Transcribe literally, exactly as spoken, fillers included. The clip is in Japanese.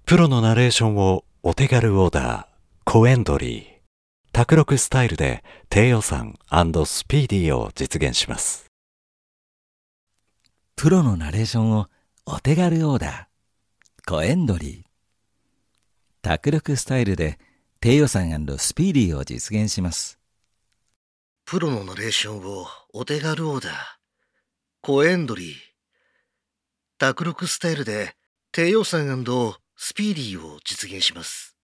プロのナレーションをお手軽オーダー、コエンドリー。卓録スタイルで低予算&スピーディーを実現します。 プロのナレーションをお手軽オーダー、コエンドリー。卓録スタイルで低予算&スピーディーを実現します。 プロのナレーションをお手軽オーダー、コエンドリー。卓録スタイルで低予算&スピーディーを実現します。